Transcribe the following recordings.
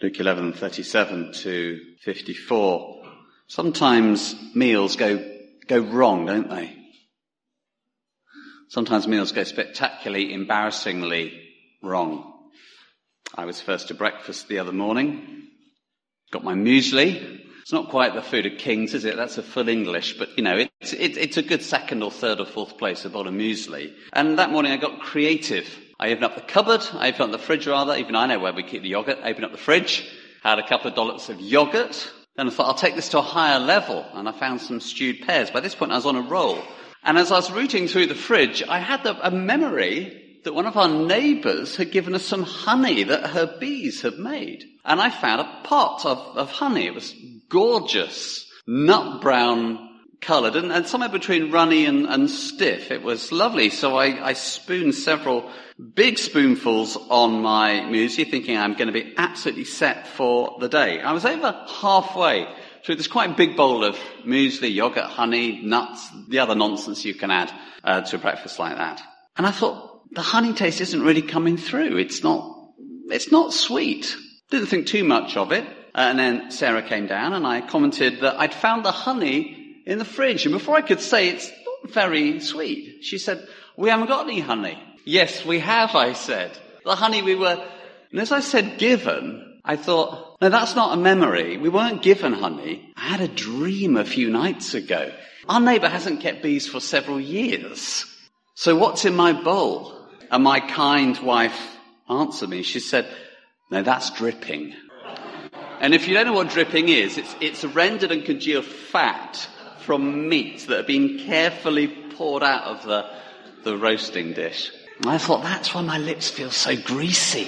Luke 11:37 to 54. Sometimes meals go wrong, don't they? Sometimes meals go spectacularly, embarrassingly wrong. I was first to breakfast the other morning. Got my muesli. It's not quite the food of kings, is it? That's a full English, but it's a good second or third or fourth place, a bowl of muesli. And that morning I got creative. I opened up the cupboard, I opened up the fridge rather, even I know where we keep the yogurt. I opened up the fridge, had a couple of dollops of yogurt. Then I thought, I'll take this to a higher level, and I found some stewed pears. By this point I was on a roll. And as I was rooting through the fridge, I had a memory that one of our neighbours had given us some honey that her bees had made. And I found a pot of honey. It was gorgeous, nut brown coloured, and somewhere between runny and stiff. It was lovely. So I spooned several big spoonfuls on my muesli, thinking I'm going to be absolutely set for the day. I was over halfway through this quite big bowl of muesli, yogurt, honey, nuts, the other nonsense you can add to a breakfast like that. And I thought, the honey taste isn't really coming through. It's not sweet. Didn't think too much of it. And then Sarah came down and I commented that I'd found the honey in the fridge. And before I could say it's not very sweet, she said, we haven't got any honey. Yes, we have, I said. The honey and as I said given, I thought, no, that's not a memory. We weren't given honey. I had a dream a few nights ago. Our neighbour hasn't kept bees for several years. So what's in my bowl? And my kind wife answered me. She said, no, that's dripping. And if you don't know what dripping is, it's rendered and congealed fat from meat that have been carefully poured out of the roasting dish. And I thought, that's why my lips feel so greasy.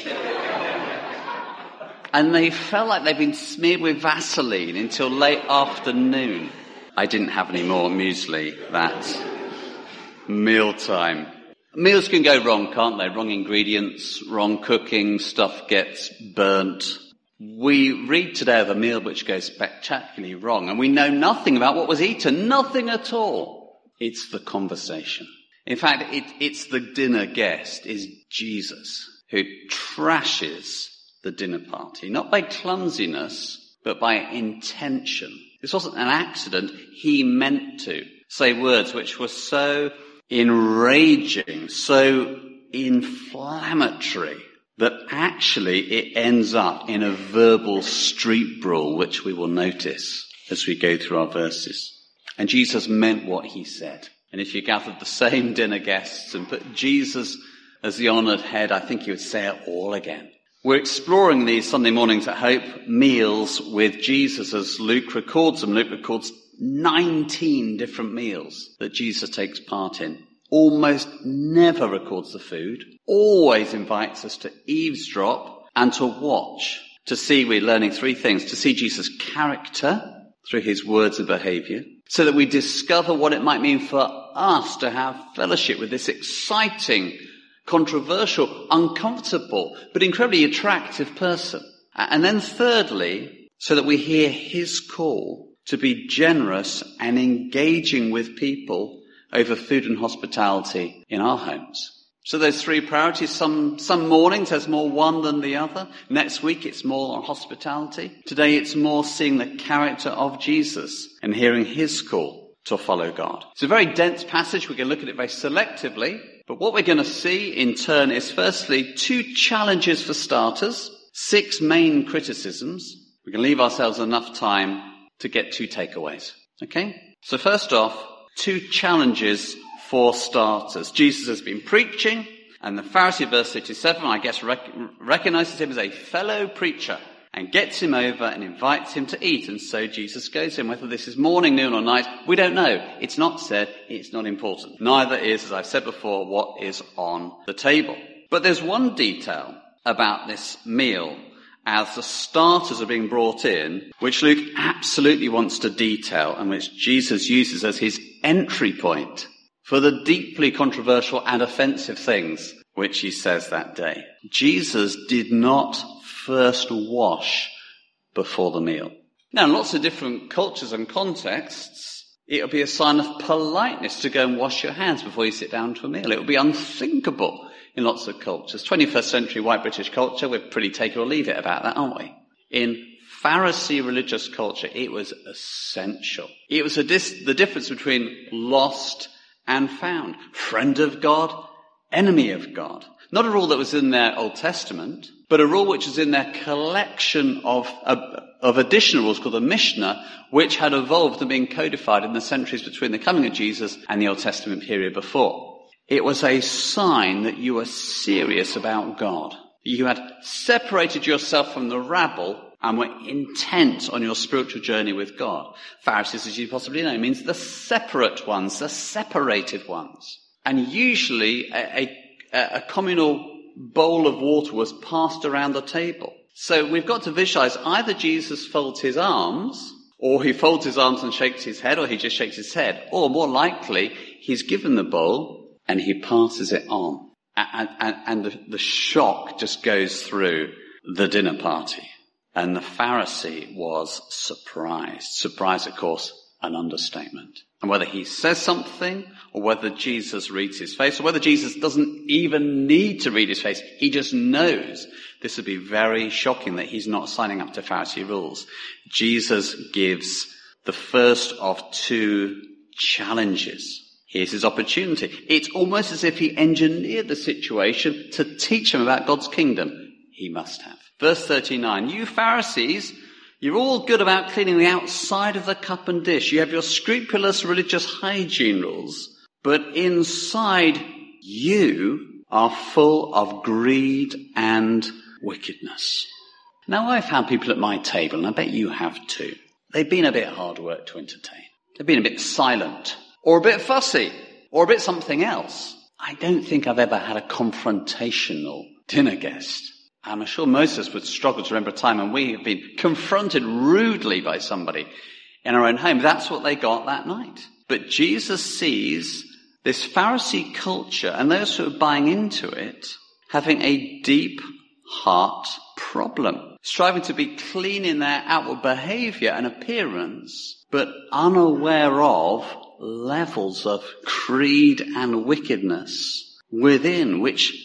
And they felt like they'd been smeared with Vaseline until late afternoon. I didn't have any more muesli that mealtime. Meals can go wrong, can't they? Wrong ingredients, wrong cooking, stuff gets burnt. We read today of a meal which goes spectacularly wrong, and we know nothing about what was eaten, nothing at all. It's the conversation. In fact, it's the dinner guest, is Jesus, who trashes the dinner party, not by clumsiness, but by intention. This wasn't an accident. He meant to say words which were so enraging, so inflammatory, that actually it ends up in a verbal street brawl, which we will notice as we go through our verses. And Jesus meant what he said. And if you gathered the same dinner guests and put Jesus as the honoured head, I think he would say it all again. We're exploring these Sunday mornings at Hope meals with Jesus as Luke records them. Luke records 19 different meals that Jesus takes part in. Almost never records the food. Always invites us to eavesdrop and to watch. To see, we're learning three things. To see Jesus' character through his words and behaviour, so that we discover what it might mean for us to have fellowship with this exciting, controversial, uncomfortable, but incredibly attractive person. And then thirdly, so that we hear his call to be generous and engaging with people over food and hospitality in our homes. So those three priorities, some mornings there's more one than the other. Next week it's more on hospitality. Today it's more seeing the character of Jesus and hearing his call to follow God. It's a very dense passage. We're going to look at it very selectively. But what we're going to see in turn is firstly 2 challenges for starters, 6 main criticisms. We're going to leave ourselves enough time to get 2 takeaways. Okay? So first off, 2 challenges for starters. Jesus has been preaching, and the Pharisee, verse 37, I guess recognizes him as a fellow preacher and gets him over and invites him to eat. And so Jesus goes to him. Whether this is morning, noon or night, we don't know. It's not said. It's not important. Neither is, as I've said before, what is on the table. But there's one detail about this meal as the starters are being brought in, which Luke absolutely wants to detail and which Jesus uses as his entry point for the deeply controversial and offensive things which he says that day. Jesus did not first wash before the meal. Now, in lots of different cultures and contexts, it would be a sign of politeness to go and wash your hands before you sit down to a meal. It would be unthinkable in lots of cultures. 21st century white British culture, we're pretty take it or leave it about that, aren't we? In Pharisee religious culture, it was essential. It was the difference between lost and found. Friend of God, enemy of God. Not a rule that was in their Old Testament, but a rule which is in their collection of additional rules called the Mishnah, which had evolved and been codified in the centuries between the coming of Jesus and the Old Testament period before. It was a sign that you were serious about God. You had separated yourself from the rabble and were intent on your spiritual journey with God. Pharisees, as you possibly know, means the separate ones, the separated ones. And usually a communal bowl of water was passed around the table. So we've got to visualize either Jesus folds his arms, or he folds his arms and shakes his head, or he just shakes his head. Or more likely, he's given the bowl and he passes it on. And the shock just goes through the dinner party. And the Pharisee was surprised. Surprise, of course, an understatement. And whether he says something, or whether Jesus reads his face, or whether Jesus doesn't even need to read his face, he just knows this would be very shocking that he's not signing up to Pharisee rules. Jesus gives the first of two challenges. Here's his opportunity. It's almost as if he engineered the situation to teach him about God's kingdom. He must have. Verse 39, you Pharisees, you're all good about cleaning the outside of the cup and dish. You have your scrupulous religious hygiene rules, but inside you are full of greed and wickedness. Now, I've had people at my table, and I bet you have too. They've been a bit hard work to entertain. They've been a bit silent, or a bit fussy, or a bit something else. I don't think I've ever had a confrontational dinner guest. I'm sure most of us would struggle to remember a time when we have been confronted rudely by somebody in our own home. That's what they got that night. But Jesus sees this Pharisee culture and those who are buying into it having a deep heart problem, striving to be clean in their outward behavior and appearance, but unaware of levels of greed and wickedness within which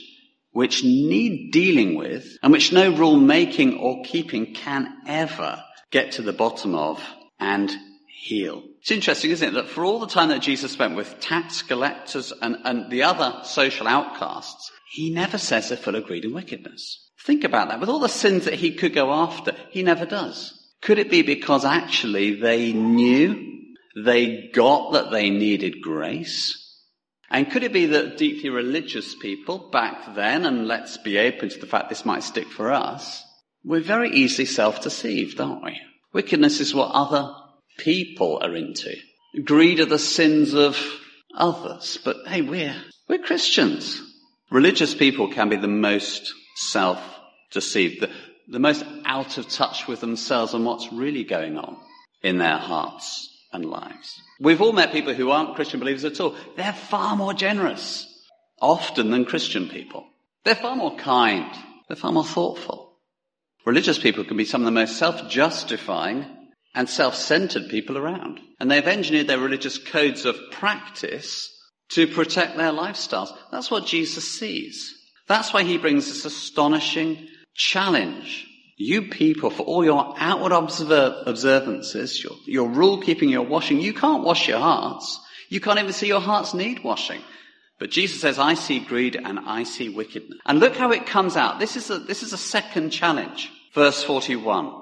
need dealing with, and which no rule making or keeping can ever get to the bottom of and heal. It's interesting, isn't it, that for all the time that Jesus spent with tax collectors and the other social outcasts, he never says they're full of greed and wickedness. Think about that. With all the sins that he could go after, he never does. Could it be because actually they knew, they got that they needed grace? And could it be that deeply religious people back then, and let's be open to the fact this might stick for us, we're very easily self-deceived, aren't we? Wickedness is what other people are into. Greed are the sins of others. But hey, we're Christians. Religious people can be the most self-deceived, the most out of touch with themselves and what's really going on in their hearts and lives. We've all met people who aren't Christian believers at all. They're far more generous, often, than Christian people. They're far more kind. They're far more thoughtful. Religious people can be some of the most self-justifying and self-centered people around. And they've engineered their religious codes of practice to protect their lifestyles. That's what Jesus sees. That's why he brings this astonishing challenge. You people, for all your outward observances, your rule-keeping, your washing, you can't wash your hearts. You can't even see your hearts need washing. But Jesus says, I see greed and I see wickedness. And look how it comes out. This is a second challenge. Verse 41.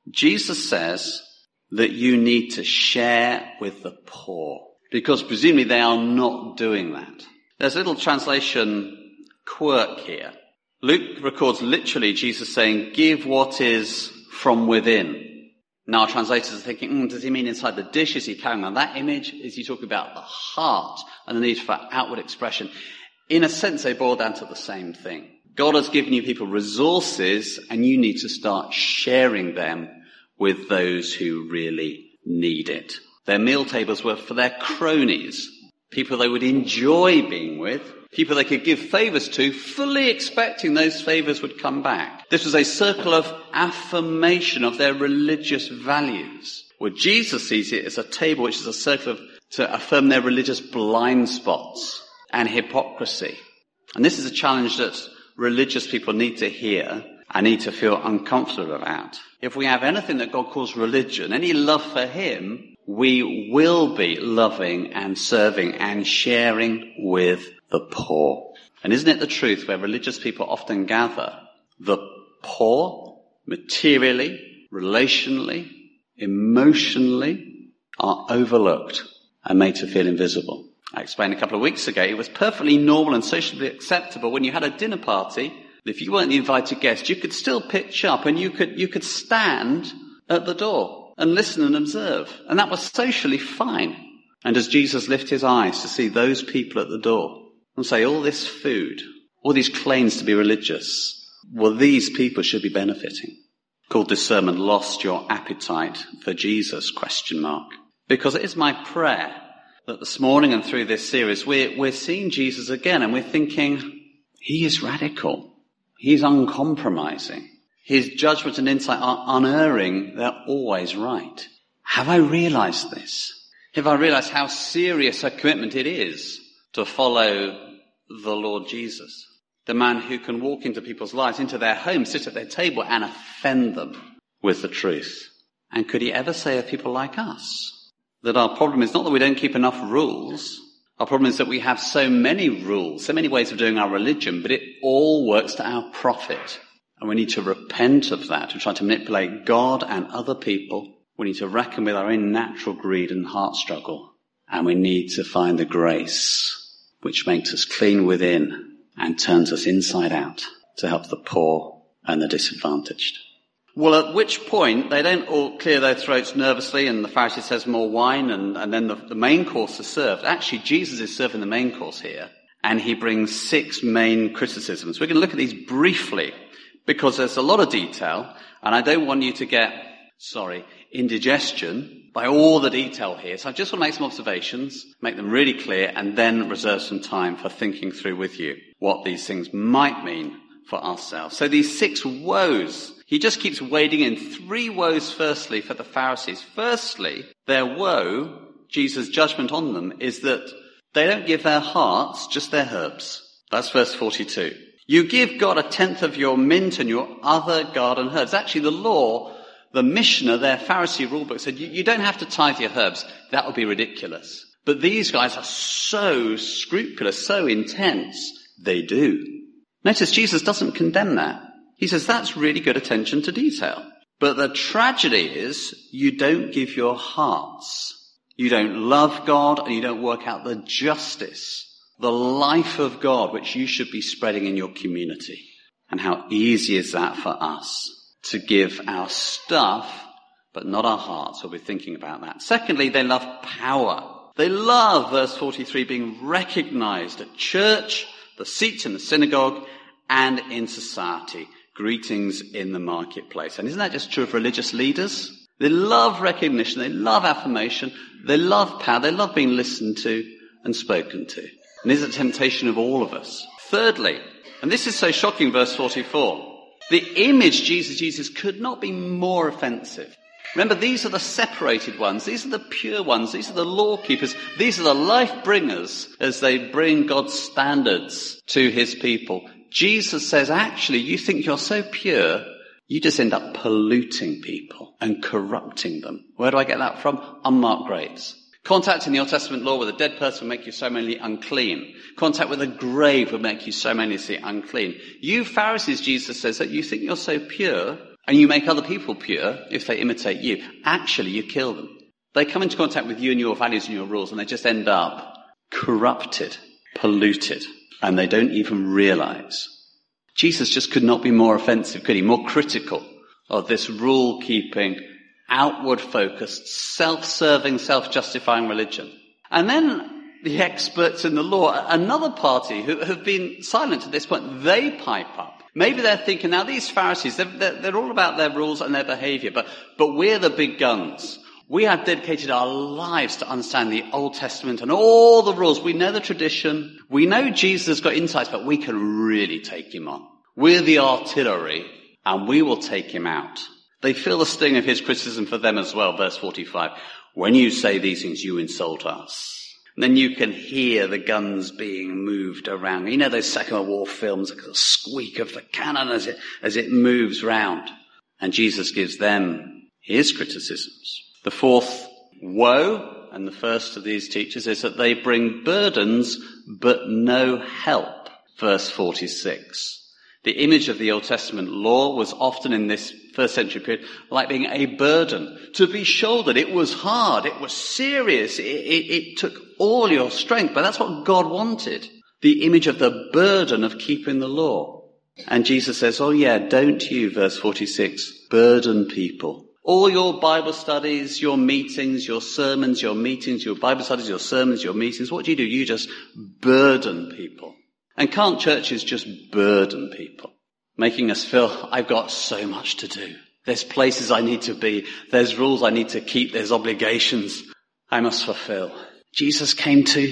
Jesus says that you need to share with the poor, because presumably they are not doing that. There's a little translation quirk here. Luke records literally Jesus saying, give what is from within. Now our translators are thinking, does he mean inside the dish? Is he carrying on that image? Is he talking about the heart and the need for outward expression? In a sense, they boil down to the same thing. God has given you people resources, and you need to start sharing them with those who really need it. Their meal tables were for their cronies, people they would enjoy being with, people they could give favours to, fully expecting those favours would come back. This was a circle of affirmation of their religious values. Well, Jesus sees it as a table which is a circle to affirm their religious blind spots and hypocrisy. And this is a challenge that religious people need to hear, I need to feel uncomfortable about. If we have anything that God calls religion, any love for him, we will be loving and serving and sharing with the poor. And isn't it the truth where religious people often gather? The poor, materially, relationally, emotionally, are overlooked and made to feel invisible. I explained a couple of weeks ago, it was perfectly normal and socially acceptable when you had a dinner party. If you weren't the invited guest, you could still pitch up and you could stand at the door and listen and observe. And that was socially fine. And does Jesus lift his eyes to see those people at the door and say, all this food, all these claims to be religious, well, these people should be benefiting. Called this sermon, Lost Your Appetite for Jesus, ? Because it is my prayer that this morning and through this series, we're seeing Jesus again and we're thinking, he is radical. He's uncompromising. His judgment and insight are unerring. They're always right. Have I realized this? Have I realized how serious a commitment it is to follow the Lord Jesus? The man who can walk into people's lives, into their homes, sit at their table and offend them with the truth. And could he ever say of people like us that our problem is not that we don't keep enough rules. Our problem is that we have so many rules, so many ways of doing our religion, but it all works to our profit. And we need to repent of that. We try to manipulate God and other people. We need to reckon with our own natural greed and heart struggle. And we need to find the grace which makes us clean within and turns us inside out to help the poor and the disadvantaged. Well, at which point they don't all clear their throats nervously and the Pharisee says more wine and then the main course is served. Actually, Jesus is serving the main course here and he brings 6 main criticisms. We're going to look at these briefly because there's a lot of detail and I don't want you to get, indigestion by all the detail here. So I just want to make some observations, make them really clear and then reserve some time for thinking through with you what these things might mean for ourselves. So these 6 woes, he just keeps wading in. 3 woes firstly for the Pharisees. Firstly, their woe, Jesus' judgment on them, is that they don't give their hearts, just their herbs. That's verse 42. You give God 1/10 of your mint and your other garden herbs. Actually, the law, the Mishnah, their Pharisee rulebook said, you don't have to tithe your herbs. That would be ridiculous. But these guys are so scrupulous, so intense. They do. Notice Jesus doesn't condemn that. He says that's really good attention to detail. But the tragedy is you don't give your hearts. You don't love God and you don't work out the justice, the life of God which you should be spreading in your community. And how easy is that for us to give our stuff but not our hearts? We'll be thinking about that. Secondly, they love power. They love, verse 43, being recognized at church, the seats in the synagogue, and in society. Greetings in the marketplace. And isn't that just true of religious leaders? They love recognition, they love affirmation, they love power, they love being listened to and spoken to. And this is a temptation of all of us. Thirdly, and this is so shocking, verse 44, the image Jesus uses could not be more offensive. Remember, these are the separated ones, these are the pure ones, these are the law keepers, these are the life bringers as they bring God's standards to his people. Jesus says, actually, you think you're so pure, you just end up polluting people and corrupting them. Where do I get that from? Unmarked graves. Contact in the Old Testament law with a dead person would make you ceremonially unclean. Contact with a grave would make you ceremonially unclean. You Pharisees, Jesus says, that you think you're so pure and you make other people pure if they imitate you. Actually, you kill them. They come into contact with you and your values and your rules and they just end up corrupted, polluted. And they don't even realize. Jesus just could not be more offensive, could he? More critical of this rule-keeping, outward-focused, self-serving, self-justifying religion. And then the experts in the law, another party who have been silent at this point, they pipe up. Maybe they're thinking, now these Pharisees, they're all about their rules and their behavior, but we're the big guns. We have dedicated our lives to understand the Old Testament and all the rules. We know the tradition. We know Jesus has got insights, but we can really take him on. We're the artillery, and we will take him out. They feel the sting of his criticism for them as well, verse 45. When you say these things, you insult us. And then you can hear the guns being moved around. You know those Second World War films, the squeak of the cannon as it moves round. And Jesus gives them his criticisms. The fourth woe, and the first of these teachers, is that they bring burdens but no help. Verse 46. The image of the Old Testament law was often in this first century period like being a burden to be shouldered. It was hard. It was serious. It took all your strength, but that's what God wanted. The image of the burden of keeping the law. And Jesus says, oh yeah, don't you, verse 46, burden people. All your Bible studies, your meetings, your sermons, your meetings, your Bible studies, your sermons, your meetings, what do? You just burden people. And can't churches just burden people, making us feel, I've got so much to do. There's places I need to be. There's rules I need to keep. There's obligations I must fulfill. Jesus came to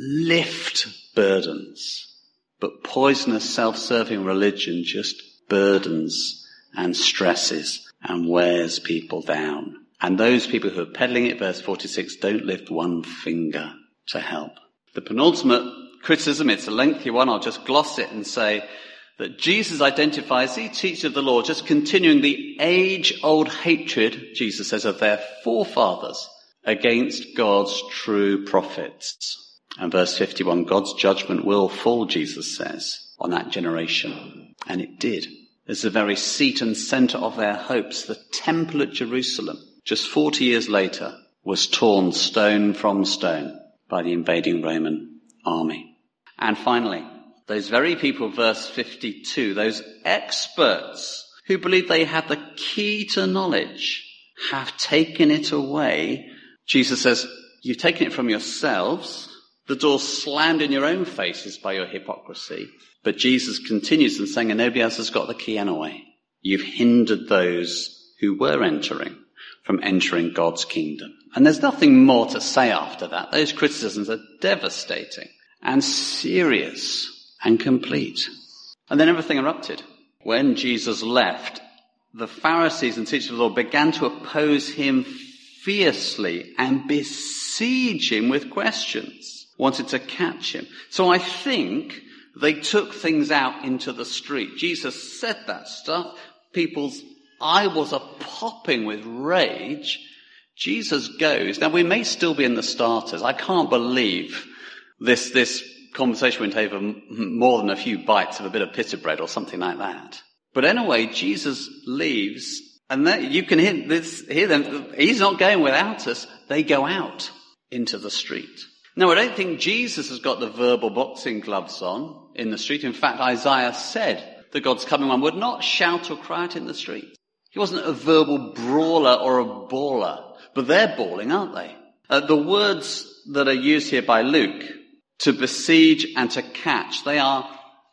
lift burdens, but poisonous self-serving religion just burdens and stresses and wears people down. And those people who are peddling it, verse 46, don't lift one finger to help. The penultimate criticism, it's a lengthy one, I'll just gloss it and say that Jesus identifies the teachers of the law just continuing the age-old hatred, Jesus says, of their forefathers against God's true prophets. And verse 51, God's judgment will fall, Jesus says, on that generation. And it did. As the very seat and centre of their hopes, the temple at Jerusalem, just 40 years later, was torn stone from stone by the invading Roman army. And finally, those very people, verse 52, those experts who believe they have the key to knowledge, have taken it away. Jesus says, you've taken it from yourselves. The door's slammed in your own faces by your hypocrisy. But Jesus continues and saying, and nobody else has got the key anyway. You've hindered those who were entering from entering God's kingdom. And there's nothing more to say after that. Those criticisms are devastating and serious and complete. And then everything erupted. When Jesus left, the Pharisees and teachers of the law began to oppose him fiercely and besiege him with questions, wanted to catch him. So I think they took things out into the street. Jesus said that stuff. People's eyeballs are popping with rage. Jesus goes. Now, we may still be in the starters. I can't believe this conversation went over more than a few bites of a bit of pita bread or something like that. But anyway, Jesus leaves, and you can hear them. He's not going without us. They go out into the street. Now, I don't think Jesus has got the verbal boxing gloves on in the street. In fact, Isaiah said that God's coming one would not shout or cry out in the street. He wasn't a verbal brawler or a baller, but they're bawling, aren't they? The words that are used here by Luke, to besiege and to catch, they're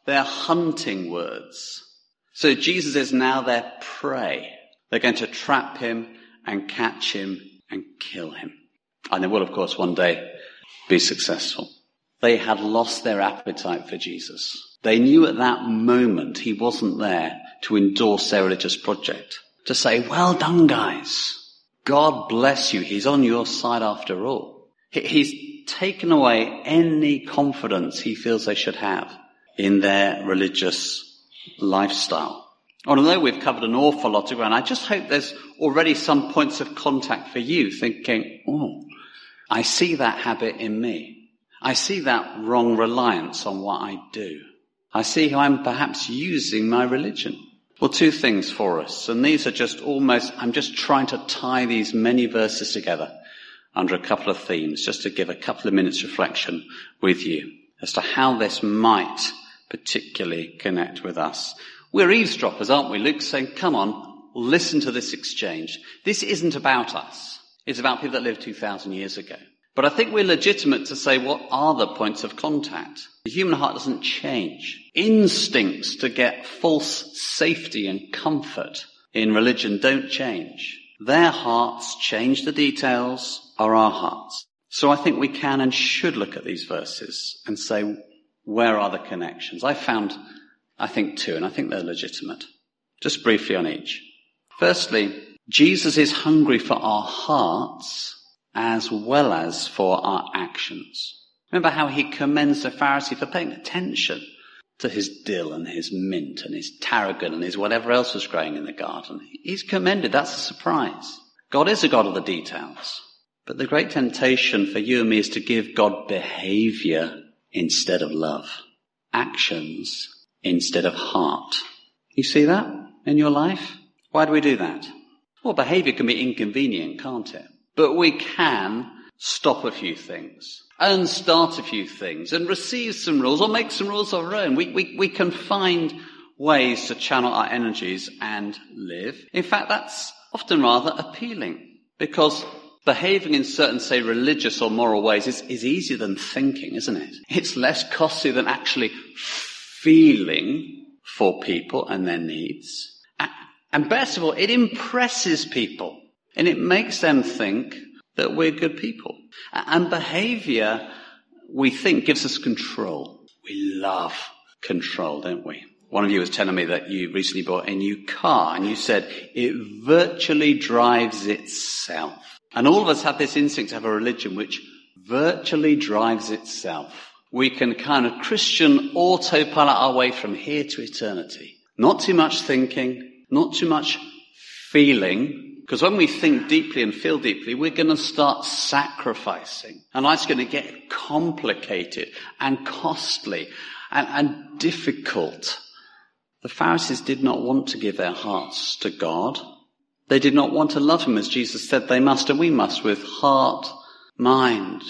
hunting words. So Jesus is now their prey. They're going to trap him and catch him and kill him. And they will, of course, one day be successful. They had lost their appetite for Jesus. They knew at that moment he wasn't there to endorse their religious project, to say, well done, guys. God bless you. He's on your side after all. He's taken away any confidence he feels they should have in their religious lifestyle. Although we've covered an awful lot of ground, I just hope there's already some points of contact for you thinking, oh, I see that habit in me. I see that wrong reliance on what I do. I see how I'm perhaps using my religion. Well, two things for us, and these are just I'm just trying to tie these many verses together under a couple of themes, just to give a couple of minutes reflection with you as to how this might particularly connect with us. We're eavesdroppers, aren't we? Luke's saying, come on, listen to this exchange. This isn't about us. It's about people that lived 2,000 years ago. But I think we're legitimate to say, what are the points of contact? The human heart doesn't change. Instincts to get false safety and comfort in religion don't change. Their hearts change. The details are our hearts. So I think we can and should look at these verses and say, where are the connections? I found, I think, two, and I think they're legitimate. Just briefly on each. Firstly, Jesus is hungry for our hearts as well as for our actions. Remember how he commends the Pharisee for paying attention to his dill and his mint and his tarragon and his whatever else was growing in the garden. He's commended. That's a surprise. God is a God of the details. But the great temptation for you and me is to give God behavior instead of love. Actions instead of heart. You see that in your life? Why do we do that? Well, behavior can be inconvenient, can't it? But we can stop a few things and start a few things and receive some rules or make some rules of our own. We can find ways to channel our energies and live. In fact, that's often rather appealing because behaving in certain, say, religious or moral ways is easier than thinking, isn't it? It's less costly than actually feeling for people and their needs. And best of all, it impresses people and it makes them think that we're good people. And behavior, we think, gives us control. We love control, don't we? One of you was telling me that you recently bought a new car and you said it virtually drives itself. And all of us have this instinct to have a religion which virtually drives itself. We can kind of Christian autopilot our way from here to eternity. Not too much thinking, not too much feeling. Because when we think deeply and feel deeply, we're going to start sacrificing. And life's going to get complicated and costly and difficult. The Pharisees did not want to give their hearts to God. They did not want to love him as Jesus said they must and we must, with heart, mind,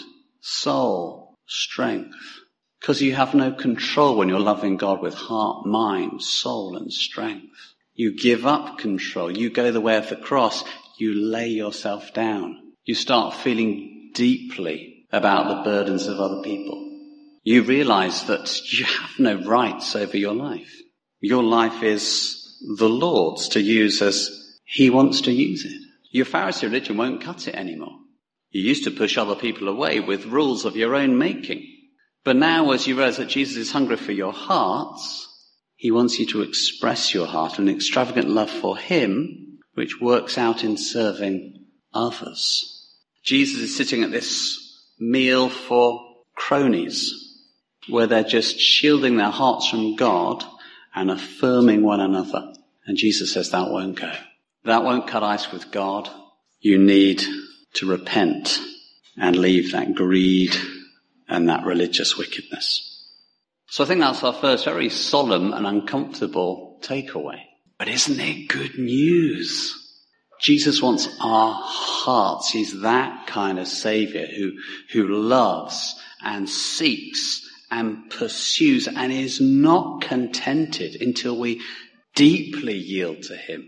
soul, strength. Because you have no control when you're loving God with heart, mind, soul and strength. You give up control. You go the way of the cross. You lay yourself down. You start feeling deeply about the burdens of other people. You realize that you have no rights over your life. Your life is the Lord's to use as he wants to use it. Your Pharisee religion won't cut it anymore. You used to push other people away with rules of your own making. But now as you realize that Jesus is hungry for your hearts, he wants you to express your heart in extravagant love for him, which works out in serving others. Jesus is sitting at this meal for cronies, where they're just shielding their hearts from God and affirming one another. And Jesus says that won't go. That won't cut ice with God. You need to repent and leave that greed and that religious wickedness. So I think that's our first very solemn and uncomfortable takeaway. But isn't it good news? Jesus wants our hearts. He's that kind of Saviour who loves and seeks and pursues and is not contented until we deeply yield to him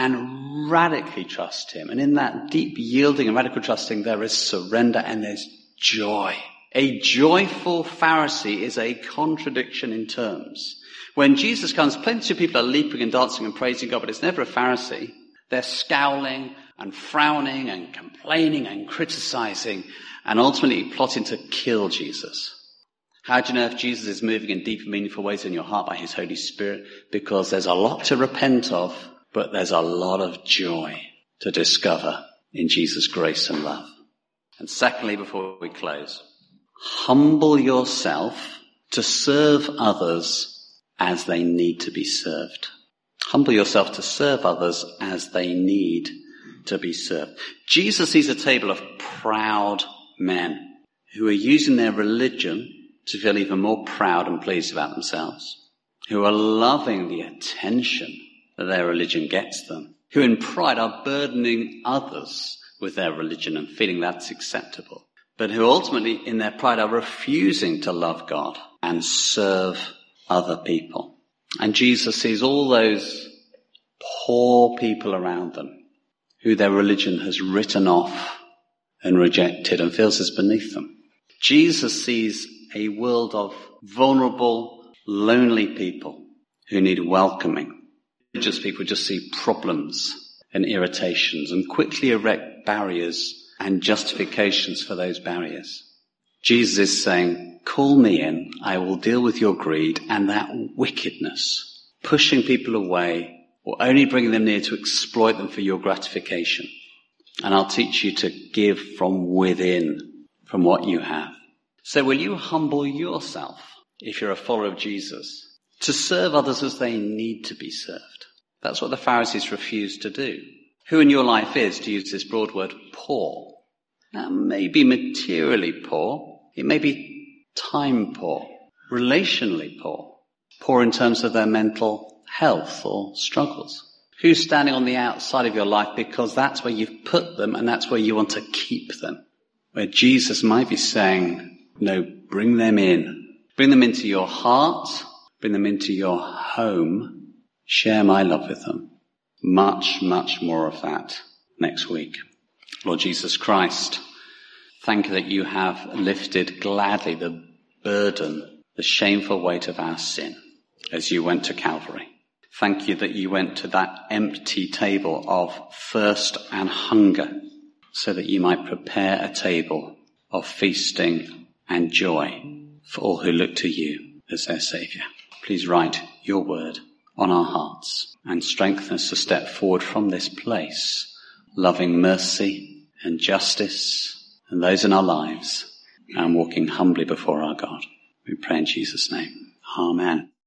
and radically trust him. And in that deep yielding and radical trusting, there is surrender and there's joy. A joyful Pharisee is a contradiction in terms. When Jesus comes, plenty of people are leaping and dancing and praising God, but it's never a Pharisee. They're scowling and frowning and complaining and criticizing and ultimately plotting to kill Jesus. How do you know if Jesus is moving in deep and meaningful ways in your heart by his Holy Spirit? Because there's a lot to repent of, but there's a lot of joy to discover in Jesus' grace and love. And secondly, before we close, humble yourself to serve others as they need to be served. Humble yourself to serve others as they need to be served. Jesus sees a table of proud men who are using their religion to feel even more proud and pleased about themselves, who are loving the attention that their religion gets them, who in pride are burdening others with their religion and feeling that's acceptable, but who ultimately in their pride are refusing to love God and serve other people. And Jesus sees all those poor people around them who their religion has written off and rejected and feels is beneath them. Jesus sees a world of vulnerable, lonely people who need welcoming. Religious people just see problems and irritations and quickly erect barriers and justifications for those barriers. Jesus is saying, call me in, I will deal with your greed and that wickedness, pushing people away or only bringing them near to exploit them for your gratification. And I'll teach you to give from within, from what you have. So will you humble yourself, if you're a follower of Jesus, to serve others as they need to be served? That's what the Pharisees refused to do. Who in your life is, to use this broad word, poor? Now, maybe materially poor. It may be time poor, relationally poor, poor in terms of their mental health or struggles. Who's standing on the outside of your life because that's where you've put them and that's where you want to keep them? Where Jesus might be saying, no, bring them in. Bring them into your heart. Bring them into your home. Share my love with them. Much, much more of that next week. Lord Jesus Christ, thank you that you have lifted gladly the burden, the shameful weight of our sin as you went to Calvary. Thank you that you went to that empty table of thirst and hunger so that you might prepare a table of feasting and joy for all who look to you as their Saviour. Please write your word on our hearts and strengthen us to step forward from this place, loving mercy and justice and those in our lives and walking humbly before our God. We pray in Jesus' name. Amen.